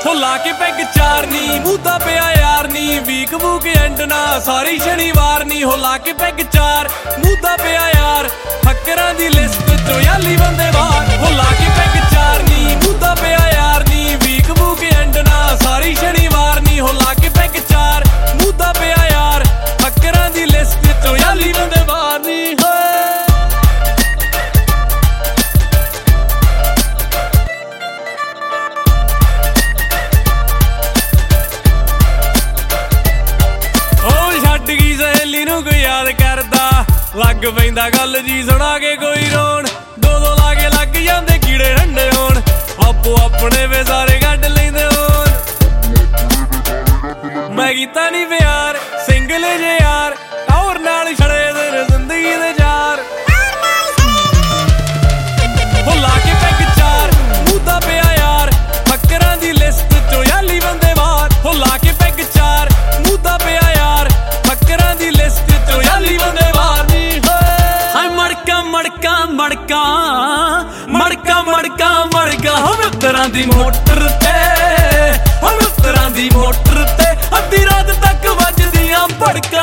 ਹੋ ਲਾ ਕੇ ਪੈਗ ਚਾਰ ਨੀ ਮੂਦਾ ਪਿਆ ਯਾਰ ਨੀ ਵੀਕ ਵੂਕ ਐਂਡ ਨਾ ਸਾਰੀ ਸ਼ਨੀਵਾਰ ਨੀ ਹੋ ਲਾ ਕੇ ਪੈਗ ਚਾਰ ਮੂਦਾ ਪਿਆ ਯਾਰ ਫੱਕਰਾਂ ਦੀ ਲਿਸਟ ਚੋਂ ਯਾਲੀ ਬੰਦੇ ਬਾਹਰ ਹੋ ਲਾ ਕੇ ਪੈਗ ਚਾਰ ਨੀ ਮੂਦਾ ਪਿਆ ਯਾਰ ਨੀ ਵੀਕ ਵੂਕ ਐਂਡ ਨਾ ਸਾਰੀ ਸ਼ਨੀਵਾਰ ਨੀ ਹੋ ਲਾ ਕੇ ਪੈਗ ਚਾਰ ਮੂਦਾ ਪਿਆ ਯਾਰ ਫੱਕਰਾਂ ਦੀ ਲਿਸਟ ਚੋਂ ਯਾਲੀ ਬੰਦੇ ਬਾਹਰ ਨੀ ਕੋਈ याद करदा लग पैंदा गल जी सुना के कोई रोन दो दो लागे लग जांदे कीड़े ठंडे होण आपो अपने वे सारे कड्ड लैंदे होण मैं कीता नी प्यार सिंगल जे यार और नाल छड़े दे जिंदगी दे चार हो ला के पैग चार मूदा पिया यार फक्करां दी लिस्ट चों याली बंदे बाहर हो ला के पैग चार मूदा पिया यार फक्करां दी लिस्ट मड़का हम मित्तरां दी मोटर ते अद्धी रात तक वजदियां भड़का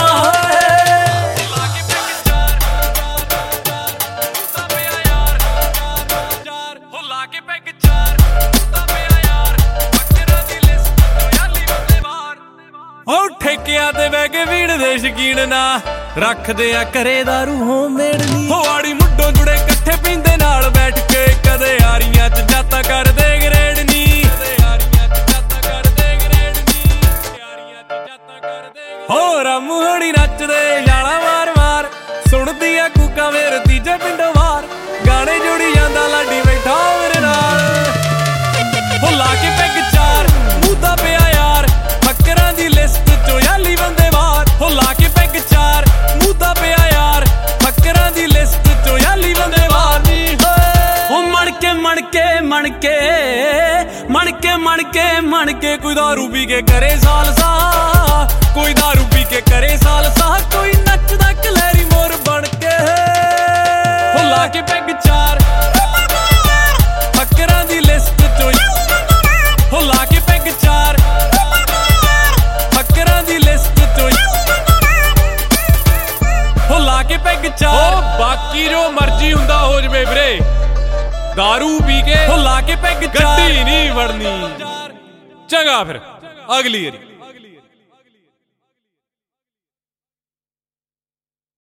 ठेकिया ते बह के भीड़ दे शकीन ना रखदे आ घरे दारू होममेड नी हो आड़ी मुड्डों जुड़े कट्ठे पींदे नाल बैठ के कदे यारियां च जाता करदे ग्रेड नी हो रामू हणी नचदे याला मार मार सुणदी आ कूका मेरे तीजे पिंडों बाहर गाने जोड़ी जांदा लाडी बैठा मेरे नाल हो ला के पैग चार मूदा पिया यार फक्करां दी लिस्ट चों याली बंदे बाहर हो ला के पैग चार मूदा पिया यार फक्करां दी लिस्ट चों याली बंदे बाहर नी हो मण के कोई दारू पी के करे साल सा कोई दारू पी के करे साल सा कोई नचदा कलैरी मोर बन के हो ला के पैग चार फक्करां दी लिस्ट चों हो ला के पैग चार फक्करां दी लिस्ट चों हो ला के पैग चार बाकी जो मर्जी हुंदा हो जवे वीरे दारू पी के हो ला के पैग गड्डी नहीं वड़नी चंगा फिर अगली वारी।